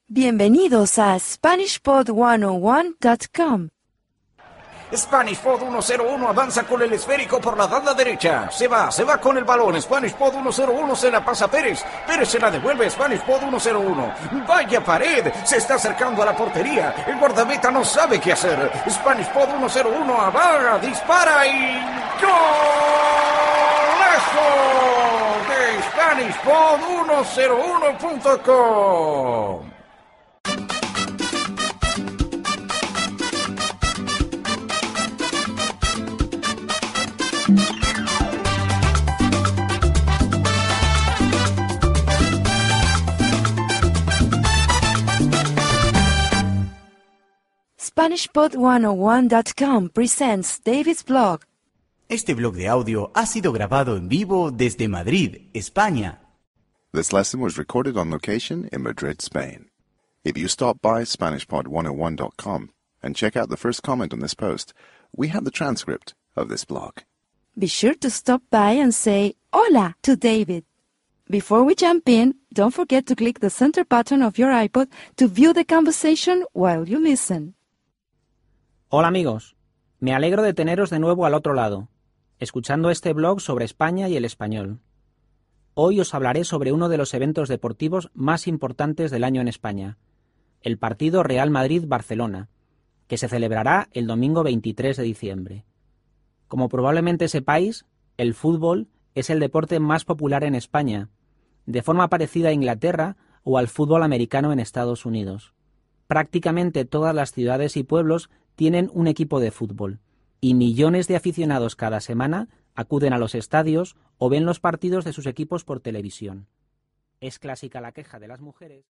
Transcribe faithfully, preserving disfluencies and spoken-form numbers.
Bienvenidos a Spanish Pod ciento uno punto com. Spanish Pod ciento uno avanza con el esférico por la banda derecha. Se va, se va con el balón. Spanish Pod ciento uno se la pasa a Pérez. Pérez se la devuelve. Spanish Pod ciento uno. Vaya pared. Se está acercando a la portería. El guardameta no sabe qué hacer. Spanish Pod ciento uno abaga, dispara y... ¡golazo! De Spanish Pod ciento uno punto com. Spanish Pod ciento uno punto com presents David's blog. Este blog de audio ha sido grabado en vivo desde Madrid, España. This lesson was recorded on location in Madrid, Spain. If you stop by Spanish Pod ciento uno dot com and check out the first comment on this post, we have the transcript of this blog. Be sure to stop by and say hola to David. Before we jump in, don't forget to click the center button of your iPod to view the conversation while you listen. Hola amigos, me alegro de teneros de nuevo al otro lado, escuchando este blog sobre España y el español. Hoy os hablaré sobre uno de los eventos deportivos más importantes del año en España, el partido Real Madrid-Barcelona, que se celebrará el domingo veintitrés de diciembre. Como probablemente sepáis, el fútbol es el deporte más popular en España, de forma parecida a Inglaterra o al fútbol americano en Estados Unidos. Prácticamente todas las ciudades y pueblos tienen un equipo de fútbol, y millones de aficionados cada semana acuden a los estadios o ven los partidos de sus equipos por televisión. Es clásica la queja de las mujeres.